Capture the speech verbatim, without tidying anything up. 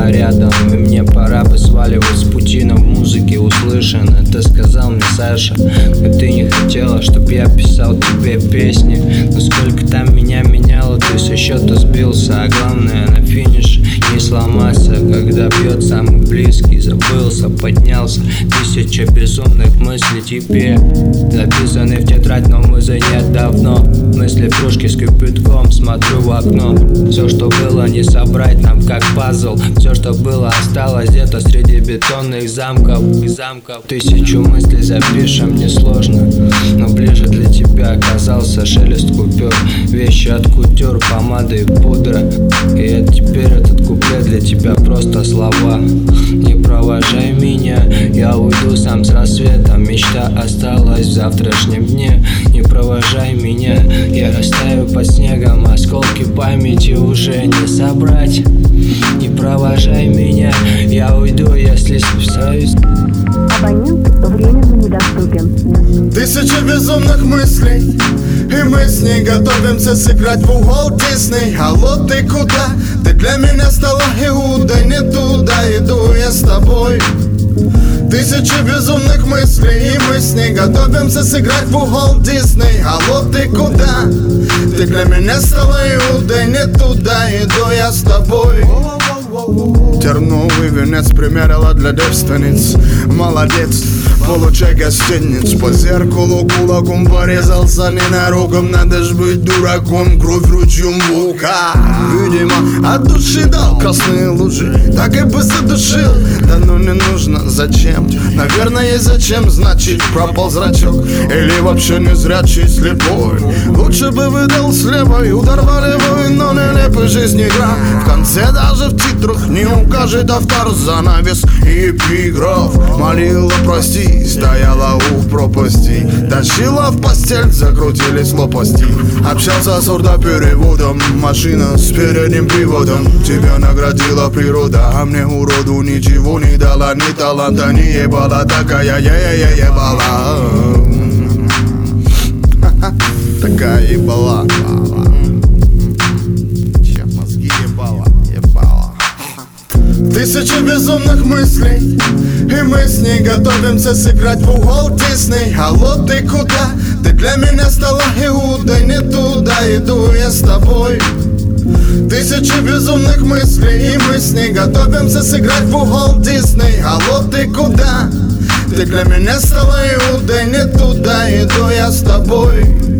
она рядом, и мне пора бы сваливать с пути, но в музыке услышан. Это сказал мне Саша, но ты не хотела, чтоб я писал тебе песни. Но сколько там меня меняло, ты со счета сбился. А главное, на финише не сломаться, когда бьет самый близкий. Забылся, поднялся, тысяча безумных мыслей тебе записаны в тетрадь, но мы занят давно. Мысли в кружке с кипятком, смотрю в окно. Все, что было, не собрать нам как пазл. Все, что было, осталось где-то среди бетонных замков и замков. Тысячу мыслей запишем, несложно, но ближе для тебя оказался шелест купюр. Вещи от кутюр, помада и пудра. И теперь этот куплет для тебя просто слова. Не провожай меня, я уйду сам с рассветом. Мечта осталась в завтрашнем дне. Не провожай меня, я растаю под снегом. Осколки памяти уже не собрать. Не провожай меня, я уйду, если списаюсь. Абонент временно недоступен. Тысяча безумных мыслей, и мы с ней готовимся сыграть в Уолт Дисней. Алло, ты куда? Ты для меня стала Иудой. Не туда иду я с тобой. Тысяча безумных мыслей, и мы с ней готовимся сыграть в Уолт Дисней. Алло, ты куда? Ты для меня стала Иудой. Не туда иду я с тобой. Терновый венец примерила для девственниц. Молодец, получай гостиниц. По зеркалу кулаком порезался ненароком. Надо ж быть дураком, кровь ручьем волка. Видимо, от души дал красные лужи, так и бы задушил. Да ну не нужно, зачем? Наверное, зачем, значит пропал зрачок. Или вообще не зрячий, слепой. Лучше бы выдал слева и удорвали бы, но нелепой жизни игра. В конце даже в титрах не укажет автор занавес и эпиграф. Молила прости, стояла у пропасти, тащила в постель, закрутились лопасти. Общался с ордопереводом, машина с передним приводом. Тебя наградила природа, а мне уроду ничего не дала. Ни таланта, ни ебала, такая я-я-я ебала. Такая ебала. Чем мозги ебала, ебала. Тысяча безумных мыслей, и мы с ней готовимся сыграть в Уолт Дисней. Алло, ты куда? Ты для меня стала Иудой. Не туда иду я с тобой. Тысяча безумных мыслей, и мы с ней готовимся сыграть в Уолт Дисней. Алло, ты куда? Ты для меня стала Иудой. Не туда иду я с тобой.